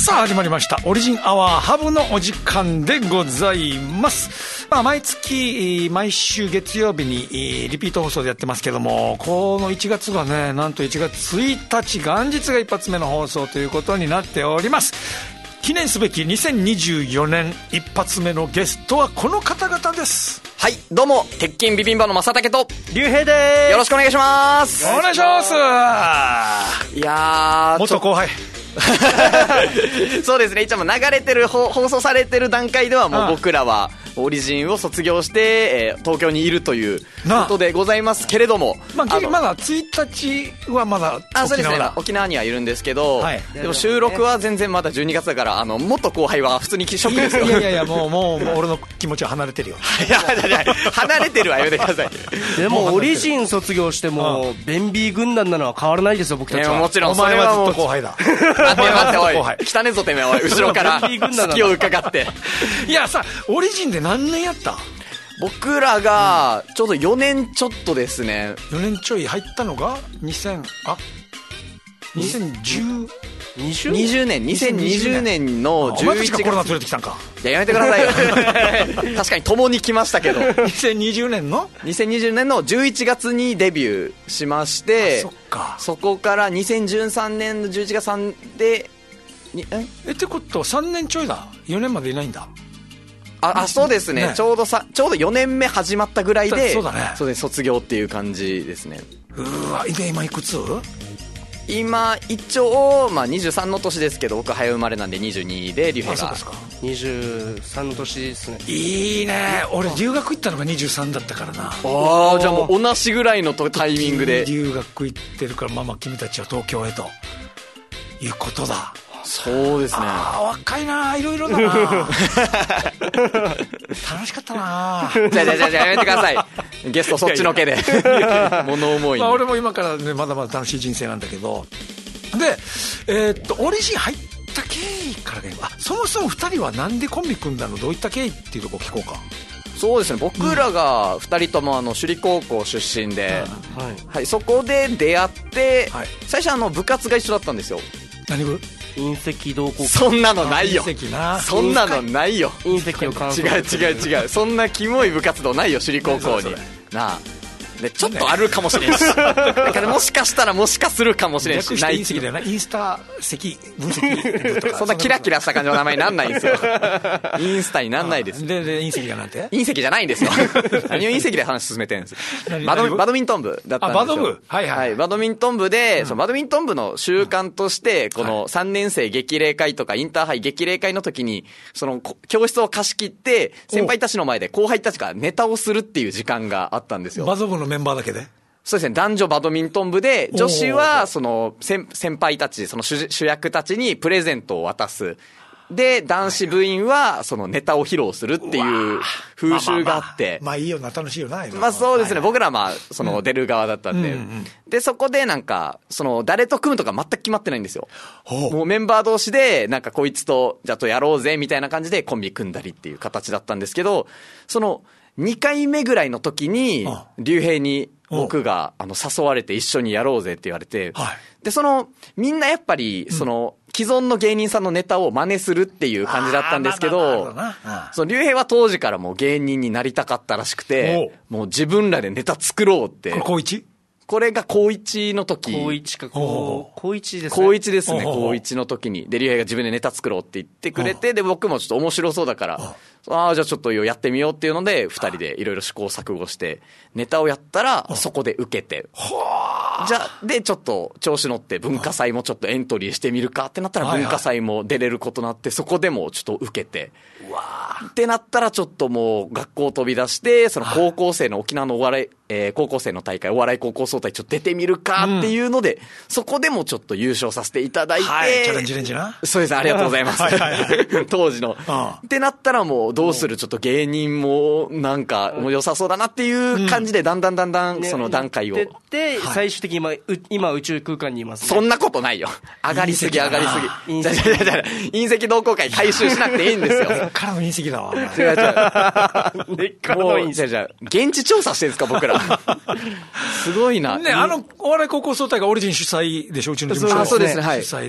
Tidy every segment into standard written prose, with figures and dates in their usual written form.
さあ始まりましたオリジンアワーハブのお時間でございます。毎月毎週月曜日にリピート放送でやってますけども、この1月がね、なんと1月1日元日が一発目の放送ということになっております。記念すべき2024年一発目のゲストはこの方々です。 はい、どうも鉄筋ビビンバの正竹と竜兵です。 よろしくお願いします。 お願いします。 いやー、 元後輩そうですね。一応流れてる放送されてる段階ではもう僕らはオリジンを卒業して、東京にいるということでございますけれども、 まだ1日はまだ沖縄だ。 そうですね、沖縄にはいるんですけど、はい、でも収録は全然まだ12月だから、元後輩は普通にショックですよ。 いやもう俺の気持ちは離れてるよ。 いや離れてるはやめてください。 でもオリジン卒業してもベンビー軍団なのは変わらないですよ、僕たちは。 もちろんお前はずっと後輩だ。 待っておい、汚ねぞてめえ、おい、後ろから隙を伺って。 いやさ、オリジンで何年やった？ 僕らがちょうど4年ちょっとですね。 4年ちょい入ったのが2020 年の11月。 お前たちがコロナ連れてきたんか。 いや、やめてくださいよ。確かに共に来ましたけど。 2020年の 11月にデビューしまして、そこから2013年の11月3でってことは3年ちょいだ。4年までいないんだ。 そうですね。ちょうど4年目始まったぐらいで、 そうだね。 そうです、卒業っていう感じですね。 今いくつ？ 今一応、23の年ですけど、僕早生まれなんで22で、竜兵が 23の年ですね。 いいね。俺留学行ったのが23だったからな。 じゃあもう同じぐらいのタイミングで留学行ってるから、君たちは東京へということだ。 そうですね。 若いな、いろいろだな。楽しかったな。 じゃあやめてください。ゲストそっちのけで物思いに。 俺も今からね、まだまだ楽しい人生なんだけど、でオリジン入った経緯からね、そもそも2人はなんでコンビ組んだの、どういった経緯っていうとこ聞こうか。 そうですね、僕らが2人とも首里高校出身で、はい、そこで出会って、最初部活が一緒だったんですよ。 何部？ 隕石同好会。 そんなのないよ。そんなのないよ。 隕石を観測。 違う。そんなキモい部活動ないよ、首里高校に。なあ。で、ちょっとあるかもしれんし。だからもしかしたらもしかするかもしれんし。 ない。隕石だよな。インスタ石分析。 そんなキラキラした感じの名前になんないんですよ。インスタになんないです。 で、隕石がなんて？ 隕石じゃないんですよ。何を隕石で話進めてるんです。バドミントン部だったんですよ。 バド部？はい。 バドミントン部で、バドミントン部の習慣として、この3年生激励会とかインターハイ激励会の時に、教室を貸し切って、先輩たちの前で後輩たちがネタをするっていう時間があったんですよ。 バド部のメンバーだけで？ そうですね、男女バドミントン部で、女子は先輩たち、主役たちにプレゼントを渡す。で、男子部員はネタを披露するっていう風習があって。 いいよな、楽しいよな。 そうですね、僕らは出る側だったんで。で、そこで誰と組むとか全く決まってないんですよ。もうメンバー同士で、こいつと、じゃあやろうぜ、みたいな感じでコンビ組んだりっていう形だったんですけど、2回目ぐらいの時に、竜兵に僕が誘われて一緒にやろうぜって言われて、で、みんなやっぱり、既存の芸人さんのネタを真似するっていう感じだったんですけど、竜兵は当時からもう芸人になりたかったらしくて、もう自分らでネタ作ろうって。 高 1？ これが高1の時。 高1か高1ですね。 高1ですね、高1の時に。で、竜兵が自分でネタ作ろうって言ってくれて、で、僕もちょっと面白そうだから、じゃあちょっとやってみようっていうので、2人でいろいろ試行錯誤して、ネタをやったら、そこで受けて。で、ちょっと調子乗って文化祭もちょっとエントリーしてみるかってなったら文化祭も出れることになって、そこでもちょっと受けて。ってなったらちょっともう学校飛び出して、高校生の沖縄のお笑い、高校生の大会、お笑い高校総体ちょっと出てみるかっていうので、そこでもちょっと優勝させていただいて。 チャレンジレンジな。 そうです、ありがとうございます。当時の。ってなったらもうどうする、ちょっと芸人ももう良さそうだなっていう感じで、だんだんその段階を。 で、最終的に今宇宙空間にいます、ね。 そんなことないよ。上がりすぎ。隕石同好会回収しなくていいんですよ。 根っからの隕石だわ。 根っからの隕石。 現地調査してるんですか、僕ら。すごいな。 ね、お笑い高校総体がオリジン主催でしょ、うちの事務所。 そうですね、はい。 主催でやっ 、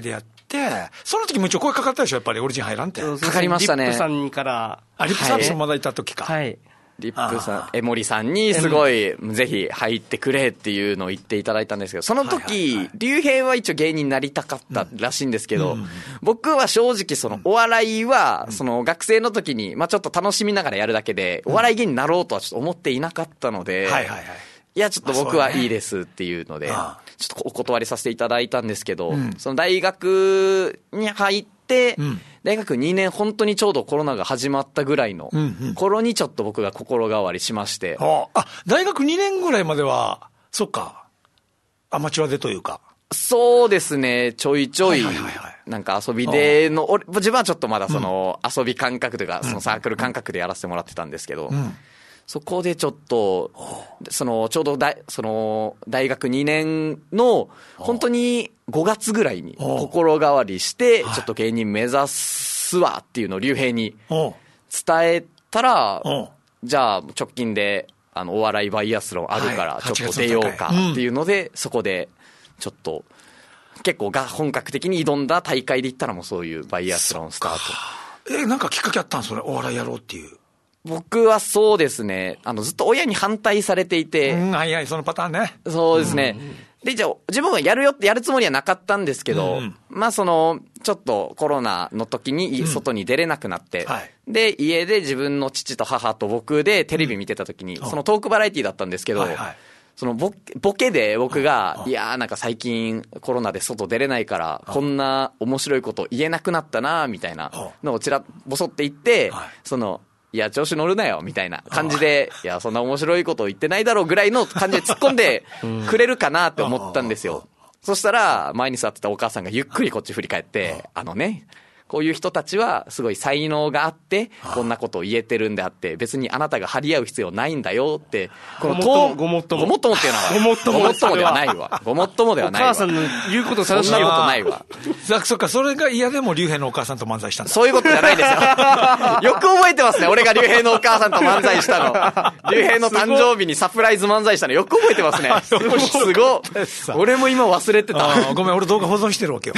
その時も一応声かかったでしょ、やっぱりオリジン入らんって。 かかりましたね。 リップさんから。 リップサービスもまだいた時か。 はい。 リップさん、江森さんにすごい、ぜひ入ってくれっていうのを言っていただいたんですけど、その時、竜兵は一応芸人になりたかったらしいんですけど、僕は正直そのお笑いは、その学生の時に、まあちょっと楽しみながらやるだけで、お笑い芸人になろうとはちょっと思っていなかったので、いや、ちょっと僕はいいですっていうので、ちょっとお断りさせていただいたんですけど、その大学に入って、大学2年本当にちょうどコロナが始まったぐらいの頃にちょっと僕が心変わりしまして。 大学2年ぐらいまでは、そっか、アマチュアでというか。 そうですね、ちょいちょい、なんか遊びでの、自分はちょっとまだその遊び感覚というか、そのサークル感覚でやらせてもらってたんですけど、そこでちょっと、ちょうど大学2年の、本当に5月ぐらいに心変わりして、ちょっと芸人目指すわっていうのを竜兵に伝えたら、じゃあ直近でお笑いバイアスロンあるからちょっと出ようかっていうので、そこでちょっと結構本格的に挑んだ大会で言ったらもうそういうバイアスロンスタート。 なんかきっかけあったんそれ、お笑いやろうっていう。 僕はそうですね、ずっと親に反対されていて。 そのパターンね。 そうですね。で、じゃあ、自分はやるつもりはなかったんですけど、まあちょっとコロナの時に外に出れなくなって、で、家で自分の父と母と僕でテレビ見てた時に、そのトークバラエティだったんですけど、そのボケで僕が、いやーなんか最近コロナで外出れないから、こんな面白いこと言えなくなったな、みたいなのをボソって言って、いや、調子乗るなよ、みたいな感じで、いや、そんな面白いこと言ってないだろうぐらいの感じで突っ込んでくれるかなって思ったんですよ。そしたら、前に座ってたお母さんがゆっくりこっち振り返って、こういう人たちはすごい才能があって、こんなことを言えてるんであって、別にあなたが張り合う必要ないんだよって、 ごもっともっていうのは、 ごもっともではないわ。ごもっともではないわ。 お母さんの言うことそんなことないわ。 そっか、それが嫌でも竜兵のお母さんと漫才したんだ。 そういうことじゃないですよ。よく覚えてますね、俺が竜兵のお母さんと漫才したの。竜兵の誕生日にサプライズ漫才したのよく覚えてますね。すごい。俺も今忘れてた。 ごめん、俺動画保存してるわけよ。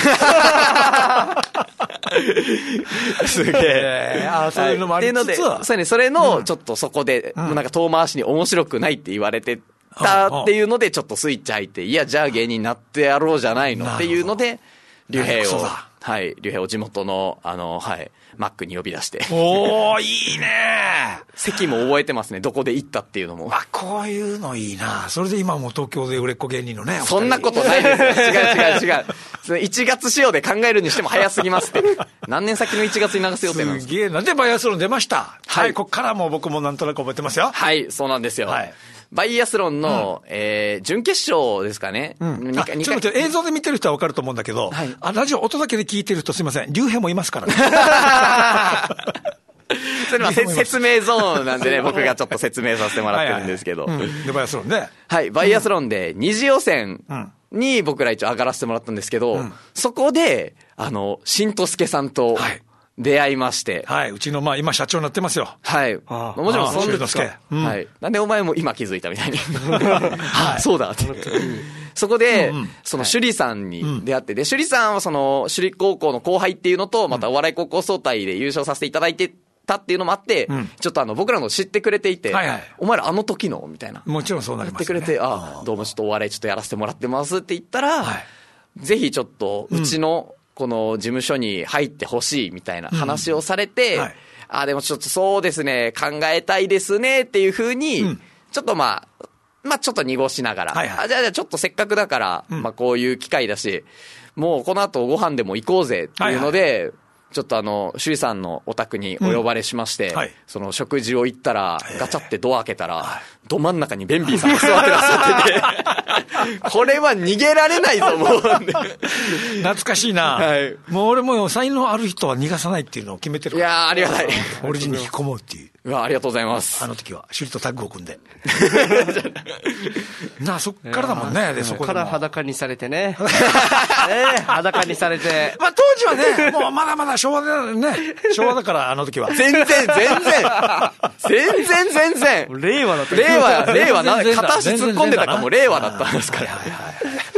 すげえ。 そういうのもありつつは。 それの、ちょっとそこで、なんか遠回しに面白くないって言われてたっていうので、ちょっとスイッチ入って、いや、じゃあ芸人になってやろうじゃないのっていうので、竜兵を地元の、マックに呼び出して。 おー、いいね。 席も覚えてますね、どこで行ったっていうのも。 こういうのいいな。それで今も東京で売れっ子芸人のね。 そんなことないですよ。違う。1月仕様で考えるにしても早すぎますって。何年先の1月に流す予定なんですか。 すげえな。で、バイアスロン出ました。こっからもう僕もなんとなく覚えてますよ。 はい、そうなんですよ。バイアスロンの、準決勝ですかね。 ちょっと待って、映像で見てる人は分かると思うんだけど、ラジオ音だけで聞いてる人すいません。竜兵もいますからね。 それは説明ゾーンなんでね、僕がちょっと説明させてもらってるんですけど。 で、バイアスロンね。 はい、バイアスロンで二次予選に僕ら一応上がらせてもらったんですけど、そこで、新とすけさんと、出会いまして。 うちの、今社長になってますよ。 もちろんそうですか。なんでお前も今気づいたみたいに。そうだって。そこで、その首里さんに出会って、で、首里さんはその、首里高校の後輩っていうのと、またお笑い高校総体で優勝させていただいてたっていうのもあって、ちょっと僕らの知ってくれていて、お前らあの時のみたいな。 もちろんそうなりますね。 言ってくれて、どうもちょっとお笑いちょっとやらせてもらってますって言ったら、ぜひちょっと、うちの、この事務所に入ってほしいみたいな話をされて、でもちょっとそうですね、考えたいですねっていうふうに、ちょっとちょっと濁しながら、じゃあちょっとせっかくだから、こういう機会だし、もうこの後ご飯でも行こうぜっていうので、ちょっと首里さんのお宅にお呼ばれしまして、その食事を行ったら、ガチャってドア開けたら、ど真ん中にベンビーさんが座ってらっしゃってて、これは逃げられないと思うんで。 懐かしいな。もう俺も才能ある人は逃がさないっていうのを決めてるから。 いやー、ありがたい。 オリジンに引き込もうっていう。 ありがとうございます。 あの時は、首里とタッグを組んで。そっからだもんね。で、そこから裸にされてね。裸にされて。 当時はね、もうまだまだ昭和だね。昭和だから、あの時は。 全然。令和だった。令和な、片足突っ込んでたかも令和だったんですから。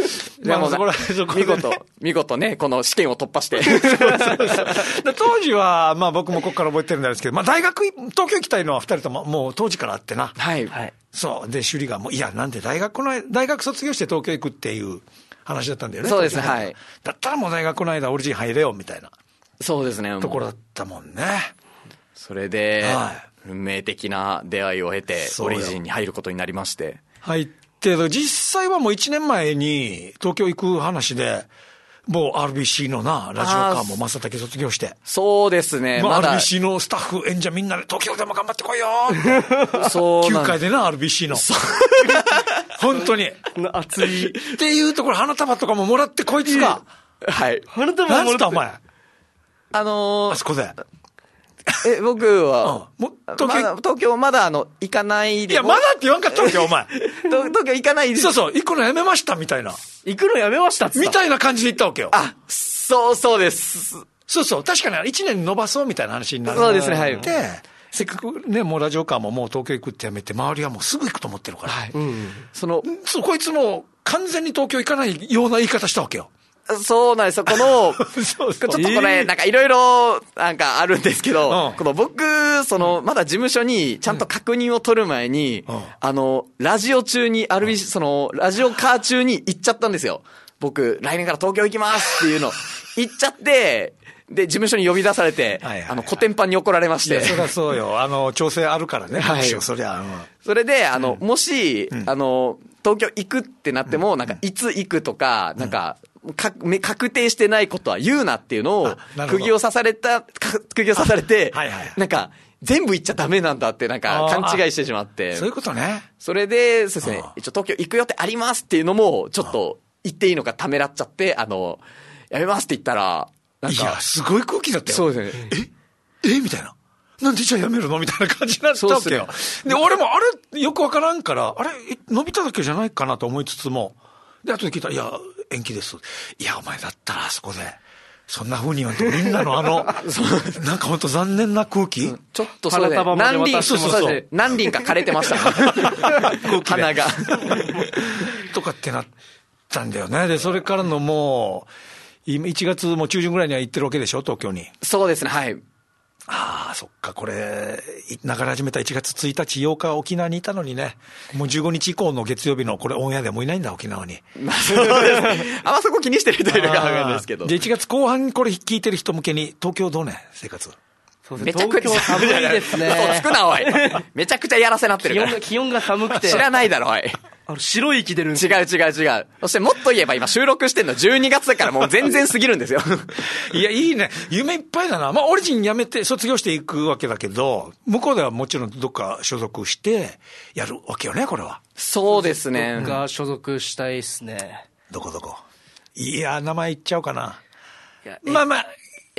でもそこら見事ね、この試験を突破して。 で当時は、まあ僕もここから覚えてるんですけど、まあ大学、東京行きたいのは二人とももう当時からあってな。 はい。 そう。で、首里がもう、いや、なんで大学卒業して東京行くっていう話だったんだよね。 そうですね、はい。 だったらもう大学の間オリジン入れよ、みたいな。 そうですね。 ところだったもんね。 それで、 はい、 運命的な出会いを経て、オリジンに入ることになりまして。 入って、実際はもう1年前に東京行く話で、もう RBC のな、ラジオカーも正竹卒業して。 そうですね。 まだ RBC のスタッフ、演者みんなで東京でも頑張ってこいよってそう 9回でな、RBC の。本当に。 熱い。 っていうところ、花束とかももらってこいつが。 はい。 花束もなんつったお前。 あそこで。 僕は、東京まだ行かないで。 いや、まだって言わんかったわけよ、お前。 東京行かないで。 そうそう、行くのやめましたみたいな。 行くのやめましたっつったみたいな感じで言ったわけよ。 あ、そうです。 そうそう、確かに1年伸ばそうみたいな話になる。 そうですね、はい。 で、せっかくね、もうラジオカーももう東京行くってやめて、周りはもうすぐ行くと思ってるから。はい。こいつも完全に東京行かないような言い方したわけよ。 そうなんですよ。ちょっとこれ、なんかいろいろ、なんかあるんですけど、この僕、まだ事務所にちゃんと確認を取る前に、ラジオ中に、ラジオカー中に行っちゃったんですよ。僕、来年から東京行きますっていうの、行っちゃって、で、事務所に呼び出されて、コテンパンに怒られまして。 そりゃそうよ。調整あるからね。 はい。 そりゃ。 それで、もし、東京行くってなっても、なんか、いつ行くとか、なんか、確定してないことは言うなっていうのを、釘を刺されて、なんか、全部言っちゃダメなんだって、なんか、勘違いしてしまって。 そういうことね。 それで、そうですね、一応東京行く予定ありますっていうのも、ちょっと、言っていいのかためらっちゃって、やめますって言ったら、 いや、すごい空気だったよ。 そうですね。 みたいな。なんでじゃあやめるのみたいな感じになったわけよ。で、俺もあれ、よくわからんから、伸びただけじゃないかなと思いつつも、で、後で聞いたら、いや、延期です。いや、お前だったらあそこで、そんな風に言わんとみんなのなんかほんと残念な空気ちょっとそうで、何輪か枯れてました。花が。 とかってなったんだよね。で、それからのもう、今1月も中旬ぐらいには行ってるわけでしょ、東京に。 そうですね、はい。 ああ、そっか、これ、流れ始めた1月1日、8日沖縄にいたのにね、もう15日以降の月曜日のこれオンエアでもいないんだ、沖縄に。 そうですね。あんまそこ気にしてる人いるかわかんないですけど。 で、1月後半これ聞いてる人向けに、東京どうね、生活。 めちゃくちゃ寒いですね。 そうつくな、おい。めちゃくちゃやらせなってるから。 気温が寒くて。 知らないだろ、おい。 白い息出るんですよ。違う。そしてもっと言えば今収録してんの12月だからもう全然過ぎるんですよ。 いや、いいね。夢いっぱいだな。まあ、オリジン辞めて卒業していくわけだけど、向こうではもちろんどっか所属してやるわけよね、これは。 そうですね。 どっか所属したいっすね。 どこいや、名前言っちゃおうかな。まあまあ。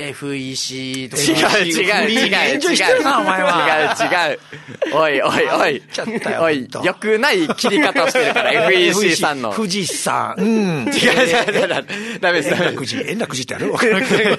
FEC とか。 違うな、お前は。 違う。おい、良くない切り方をしてるから、FEC さんの。 富士山。 違う。ダメです。 円楽寺ってあるわからんけ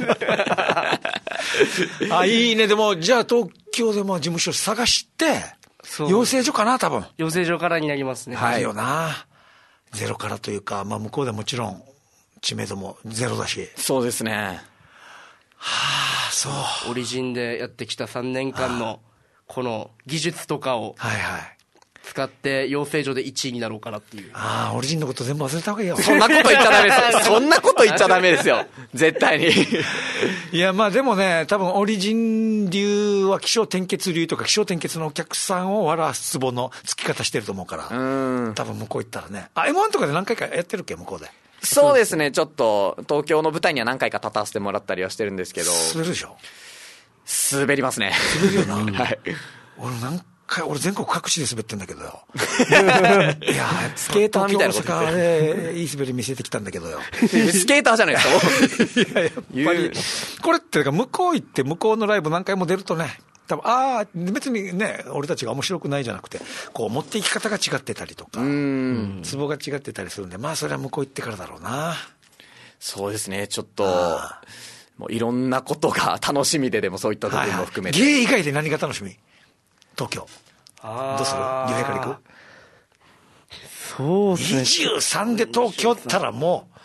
ど。いいね。でも、じゃあ東京でも事務所探して、養成所かな、多分。 養成所からになりますね。 はい。よな。ゼロからというか、まあ向こうでもちろん知名度もゼロだし。 そうですね。 はあ、そう。 オリジンでやってきた3年間のこの技術とかを使って養成所で1位になろうかなっていう。 ああ、オリジンのこと全部忘れた方がいいよ。 そんなこと言っちゃダメですよ。そんなこと言っちゃダメですよ。絶対に。 いや、まあでもね、多分オリジン流は起承転結流とか起承転結のお客さんを笑わすツボの付き方してると思うから。多分向こう行ったらね。M1 とかで何回かやってるっけ、向こうで。 そうですね、ちょっと東京の舞台には何回か立たせてもらったりはしてるんですけど。 滑るでしょ。 滑りますね。 滑るよな。 はい。 俺全国各地で滑ってんだけどよ。いや、 スケーターみたいなこと大阪でいい滑り見せてきたんだけどよ。 スケーターじゃないですか。 いや、やっぱり。これって向こう行って向こうのライブ何回も出るとね、多分別にね、俺たちが面白くないじゃなくて、こう持っていき方が違ってたりとか、ツボが違ってたりするんで、まあそれは向こう行ってからだろうな。 そうですね、ちょっともういろんなことが楽しみでもそういった部分も含めて。 芸以外で何が楽しみ？東京。どうする？竜兵から行く？ そうですね。 23で東京ったらもう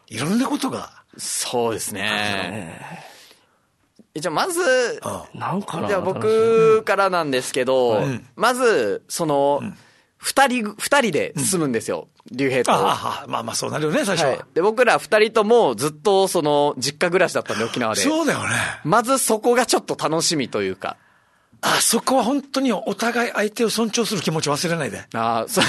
いろんなことが。 そうですね。じゃあまず、 なんかな、 じゃあ僕からなんですけど、まず、二人で進むんですよ。竜兵と。 まあそうなるよね、最初は。 で、僕ら二人ともずっと実家暮らしだったんで、沖縄で。 そうだよね。 まずそこがちょっと楽しみというか。 そこは本当にお互い相手を尊重する気持ち忘れないで。 そう。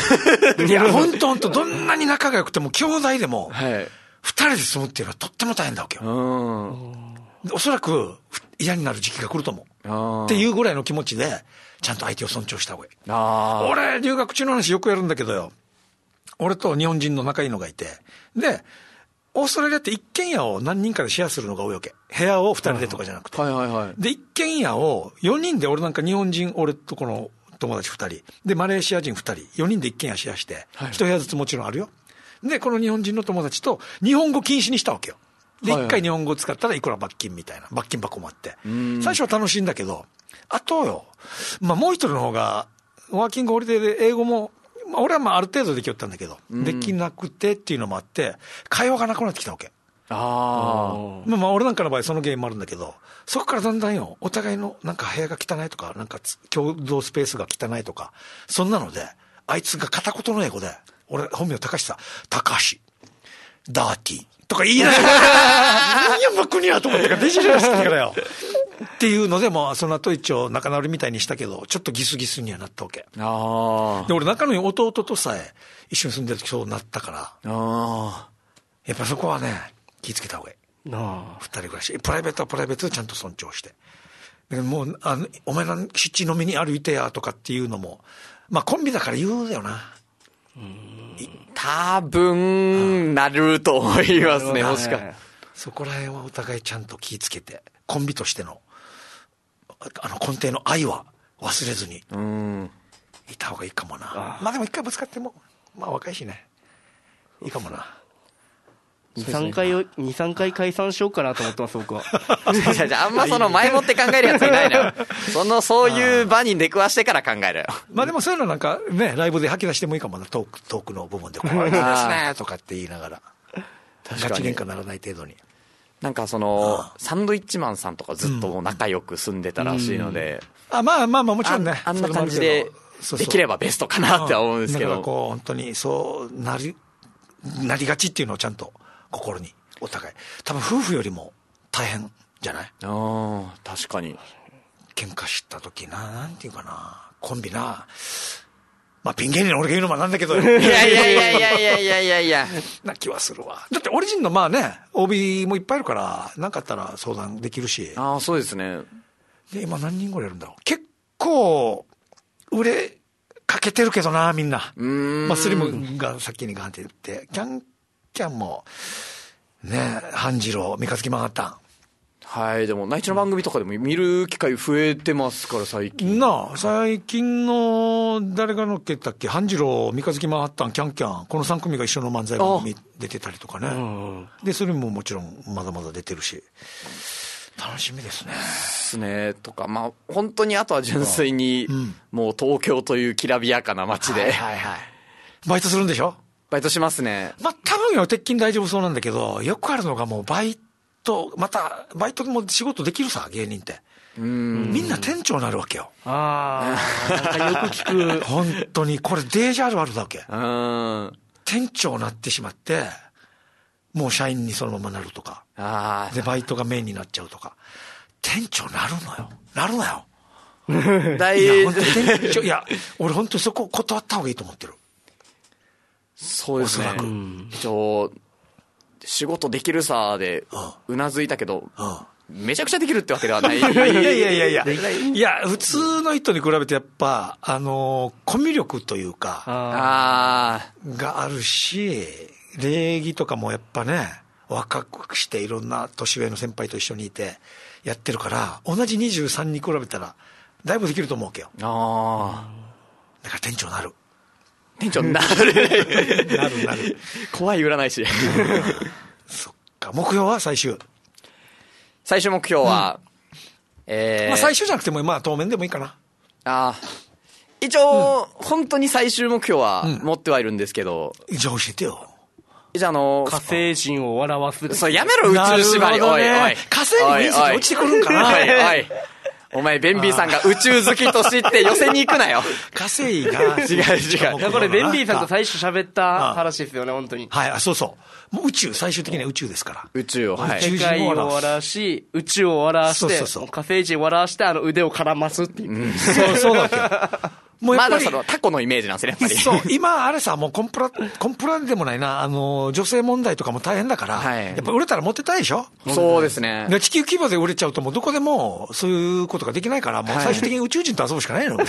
いや、本当どんなに仲が良くても、兄弟でも、二人で住むっていうのはとっても大変だわけよ。おそらく嫌になる時期が来ると思う。っていうぐらいの気持ちで、ちゃんと相手を尊重した方がいい。俺、留学中の話よくやるんだけどよ。俺と日本人の仲いいのがいて。で、オーストラリアって一軒家を何人かでシェアするのが多いわけ。部屋を二人でとかじゃなくて。で、一軒家を4人で、俺なんか日本人、俺とこの友達2人。で、マレーシア人2人。4人で一軒家シェアして、1部屋ずつもちろんあるよ。で、この日本人の友達と日本語禁止にしたわけよ。で、一回日本語を使ったらいくら罰金みたいな。罰金箱もあって。最初は楽しいんだけど、あとよ、もう一人の方が、ワーキングホリデーで英語も、俺はある程度できよったんだけど、できなくてっていうのもあって、会話がなくなってきたわけ。俺なんかの場合その原因もあるんだけど、そこからだんだんよ、お互いのなんか部屋が汚いとか、なんか共同スペースが汚いとか、そんなので、あいつが片言の英語で、俺本名高橋さ、高橋、ダーティーとか言いながら、何やバクニャと思ってからデジタルしてからよ。っていうので、その後一応仲直りみたいにしたけど、ちょっとギスギスにはなったわけ。で、俺仲のいい弟とさえ一緒に住んでる時そうなったから、やっぱそこはね、気ぃつけた方がいい。二人暮らし。プライベートはプライベートでちゃんと尊重して。もう、お前ら七飲みに歩いてやとかっていうのも、コンビだから言うだよな。 多分、なると思いますね、もしか。 そこら辺はお互いちゃんと気ぃつけて、コンビとしての、根底の愛は忘れずに、いた方がいいかもな。でも一回ぶつかっても、若いしね。いいかもな。 2、3回解散しようかなと思ってます、僕は。 あんま前もって考えるやついないのよ。そういう場に出くわしてから考えるよ。 でもそういうのなんかね、ライブで吐き出してもいいかもな、トークの部分で。これいいですね、とかって言いながら。ガチ喧嘩ならない程度に。 なんかサンドイッチマンさんとかずっと仲良く住んでたらしいので。 もちろんね。 あんな感じで、できればベストかなって思うんですけど。 だから本当にそうなりがちっていうのをちゃんと心にお互い。多分夫婦よりも大変じゃない？ 確かに。 喧嘩した時なんていうかな、コンビな。ピン芸人の俺が言うのもなんだけど。いや。 な気はするわ。だってオリジンのOB もいっぱいいるから、なんかあったら相談できるし。 そうですね。 で、今何人ぐらいいるんだろう。結構、売れかけてるけどな、みんな。スリムが先にガンって言って、キャンも、ね、半次郎、三日月マンハッタン。 はい、でも内地の番組とかでも見る機会増えてますから、最近。 最近の誰が乗っけたっけ、半次郎、三日月マンハッタン、キャンキャン、この3組が一緒の漫才番組出てたりとかね。で、それももちろんまだまだ出てるし、楽しみですね。 ですね。とか、本当にあとは純粋に、もう東京というきらびやかな街で。 バイトするんでしょ？ バイトしますね。 多分よ、鉄筋大丈夫そうなんだけど、よくあるのがもうバイトも仕事できるさ、芸人って。みんな店長になるわけよ。 なんかよく聞く。 本当に、これデージあるだけ。店長になってしまって、もう社員にそのままなるとか。で、バイトがメインになっちゃうとか。店長なるのよ。なるなよ。俺本当にそこ断った方がいいと思ってる。 そうですね。おそらく。仕事できるさでうなずいたけど、めちゃくちゃできるってわけではない。いや、普通の人に比べてやっぱ、コミュ力というか、があるし、礼儀とかもやっぱね、若くしていろんな年上の先輩と一緒にいてやってるから、同じ23に比べたら、だいぶできると思うわけよ。だから店長なる。 店長なる。 なる。 怖い占い師。 そっか。目標は最終目標は、 最終じゃなくても、当面でもいいかな。 一応、本当に最終目標は持ってはいるんですけど。 じゃあ教えてよ。 じゃあ火星人を笑わす。 そう、やめろ、宇宙縛り。おいおい。 火星に隕石落ちてくるんかな。 おいおい。お前、ベンビーさんが宇宙好きと知って寄せに行くなよ。 火星が。 違う。 いや、これベンビーさんと最初喋った話ですよね、本当に。 はい、そうそう。もう宇宙、最終的には宇宙ですから。 宇宙を、はい。 世界を笑わし、宇宙を笑わして、火星人を笑わして、腕を絡ますっていう。 そうだっけ。 もうまだそのタコのイメージなんですね、やっぱり。 そう、今あれさ、もうコンプラでもないな、女性問題とかも大変だから、やっぱ売れたら持ってたいでしょ。 そうですね。 地球規模で売れちゃうともうどこでもそういうことができないから、もう最終的に宇宙人と遊ぶしかないの。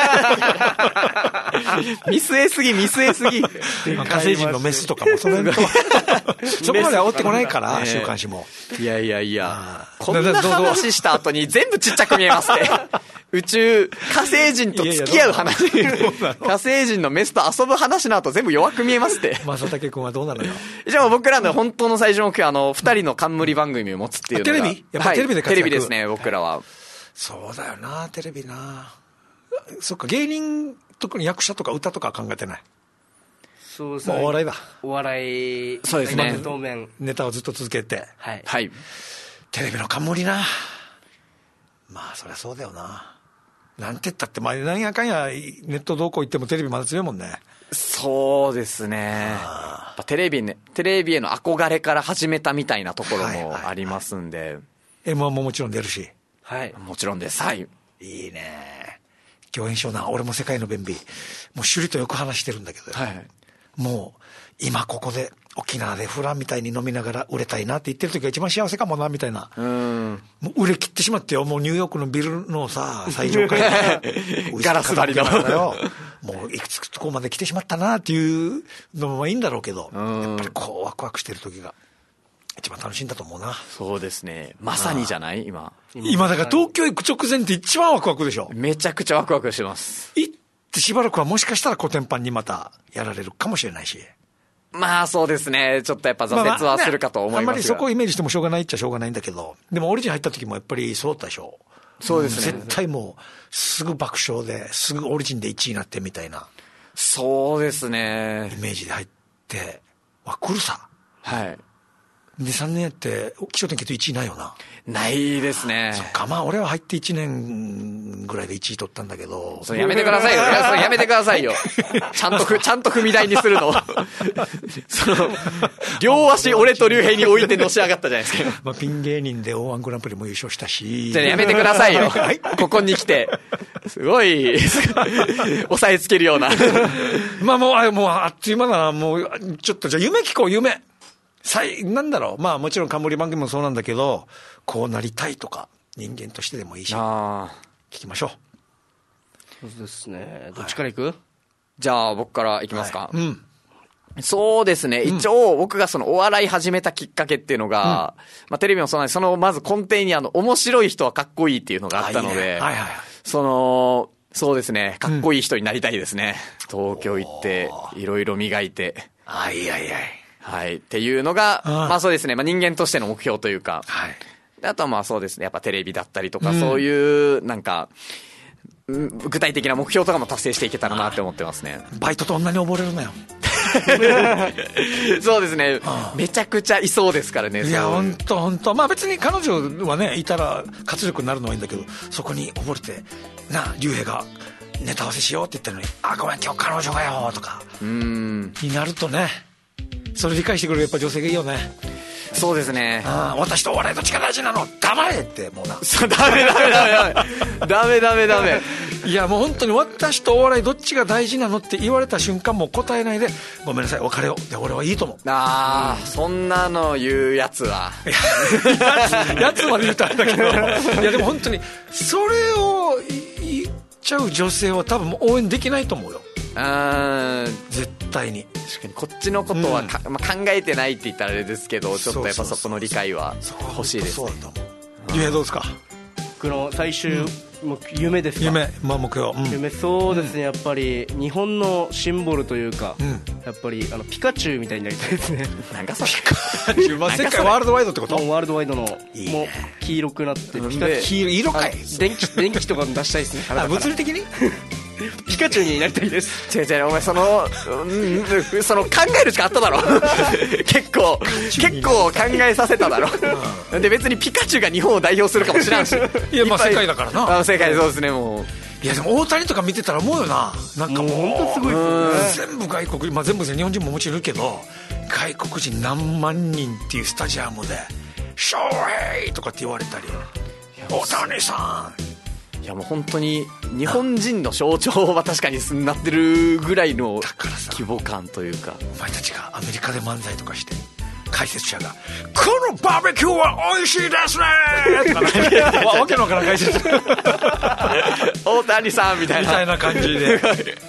見据えすぎ。 火星人のメスとかもその辺とそこまでは追ってこないから、週刊誌も。 いや。こんな話した後に全部ちっちゃく見えますね。宇宙、火星人と付き合う話。火星人のメスと遊ぶ話の後全部弱く見えますって。 正竹君はどうなのよ。 じゃあ僕らの本当の最初の目標は、二人の冠番組を持つっていうのが。 テレビやっぱテレビで活躍。 テレビですね、僕らは。 そうだよな、テレビな。そっか、芸人、特に役者とか歌とかは考えてない。 そうですね。 お笑いだ。 お笑い。 そうですね。 当面。 ネタをずっと続けて。 はい。 テレビの冠な。まあ、そりゃそうだよな。なんて言ったって、まあ、何やかんや、ネットどこ行ってもテレビまだ強いもんね。 そうですね。やっぱテレビへの憧れから始めたみたいなところもありますんで。 M1 ももちろん出るし。 はい。もちろんです。はい。 いいね。共演しような。俺も世界の便秘。もう趣里とよく話してるんだけど。はい。もう、今ここで沖縄でフランみたいに飲みながら売れたいなって言ってる時が一番幸せかもなみたいな。もう売れ切ってしまってよ。もうニューヨークのビルのさ、最上階ガラス張りのもういくつとこまで来てしまったなっていうのもいいんだろうけど、やっぱりこうワクワクしてる時が一番楽しいんだと思うな。 そうですね。まさにじゃない今だから東京行く直前って一番ワクワクでしょ。 めちゃくちゃワクワクしてます。 行ってしばらくはもしかしたらコテンパンにまたやられるかもしれないし。 まあそうですね。ちょっとやっぱ挫折はするかと思いますが、 あんまりそこをイメージしてもしょうがないっちゃしょうがないんだけど、でもオリジン入った時もやっぱりそうだったでしょ。 そうですね。 絶対もうすぐ爆笑ですぐオリジンで1位になってみたいな。 そうですね。 イメージで入って来るさ。 はい。 2、3年やって気象点結と1位ないよな。 ないですね。 そっか、まあ俺は入って1年ぐらいで1位取ったんだけど。 それやめてくださいよ。それやめてくださいよ。ちゃんと踏み台にするの。両足俺と竜兵に置いてのし上がったじゃないですか。 まあピン芸人で O1 グランプリも優勝したし。 じゃあやめてくださいよ。ここに来て。すごい、押さえつけるような。 まあもうあっという間だな。もう、ちょっとじゃあ夢聞こう、夢。なんだろう。まあもちろん冠番組もそうなんだけど、こうなりたいとか、人間としてでもいいし。聞きましょう。そうですね。どっちから行く？ じゃあ僕から行きますか。そうですね。一応僕がそのお笑い始めたきっかけっていうのが、まあテレビもそうなんです。そのまず根底に面白い人はかっこいいっていうのがあったので、そうですね。かっこいい人になりたいですね。東京行って、いろいろ磨いて。はい。っていうのが、まあそうですね。まあ人間としての目標というか。はい。あとはまあそうですね。やっぱテレビだったりとか、そういう、なんか、具体的な目標とかも達成していけたらなって思ってますね。 バイトと女に溺れるなよ。 そうですね。めちゃくちゃいそうですからね。 いや、ほんと。まあ別に彼女はね、いたら活力になるのはいいんだけど、そこに溺れて、竜兵がネタ合わせしようって言ってるのに、ごめん、今日彼女がよ、とか。になるとね、それ理解してくれるやっぱ女性がいいよね。 そうですね。 私とお笑いどっちが大事なの黙れってもうな。 ダメ。 いやもう本当に私とお笑いどっちが大事なのって言われた瞬間もう答えないでごめんなさい別れようで俺はいいと思う。 そんなの言うやつはやつまで言うとあれだけどいやでも本当にそれを言っちゃう女性は多分もう応援できないと思うよ。絶対に。 確かにこっちのことは考えてないって言ったらあれですけど、ちょっとやっぱそこの理解は欲しいですね。 そうだと思う。ゆうへどうですか？ 僕の最終夢ですか？ 夢、目標。 夢、そうですね。やっぱり日本のシンボルというか、やっぱりピカチュウみたいになりたいですね。 なんかそれピカチュウ、世界ワールドワイドってこと？ ワールドワイドのもう黄色くなってピカチュウ色かい。 電気とか出したいですね。 物理的に？ ピカチュウになりたいです。 違う違う、お前その考えるしかあっただろ結構考えさせただろで別にピカチュウが日本を代表するかもしらんしいやまあ世界だからな。 世界そうですね。もういやでも大谷とか見てたら思うよな。なんかもう本当すごいですよね。 全部外国、まあ、全部日本人ももちろんいるけど外国人何万人っていうスタジアムでショーヘイとかって言われたり、大谷さん、 いやもう本当に日本人の象徴は確かになってるぐらいの規模感というか。 お前たちがアメリカで漫才とかして解説者がこのバーベキューは美味しいですねとかわけのわからん解説大谷さんみたいな感じで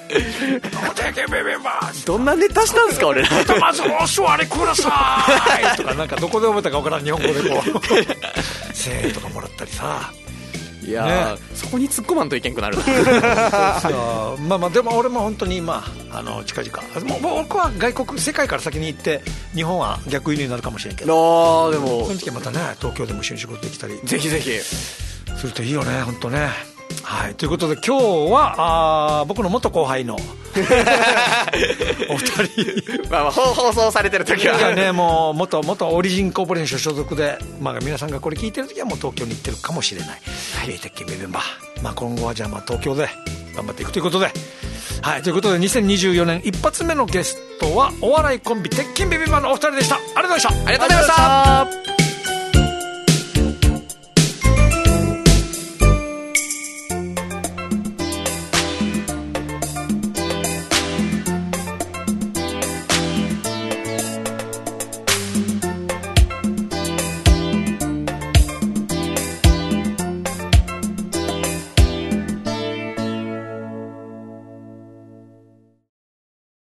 どんなネタしたんですか俺らまずお座りくださいとかなんかどこで覚えたかわからん日本語でこう1000円とかもらったりさ。 いや、ね、そこに突っ込まんといけんくなるまあまあでも俺も本当にまあ近々もう僕は外国世界から先に行って日本は逆輸入になるかもしれんけど、 でもその時はまたね東京でも一緒に仕事できたりぜひぜひするといいよね本当ね。はい、ということで今日は僕の元後輩のお二人まあ放送されてる時はね、もう元オリジンコーポレーション所属で、まあ、皆さんがこれ聞いてる時はもう東京に行ってるかもしれない、鉄拳メンバー、まあ、今後はじゃあまあ東京で頑張っていくということで、はい、ということで2024年一発目のゲストはお笑いコンビ鉄拳メンバーのお二人でした。ありがとうございました。 ありがとうございました。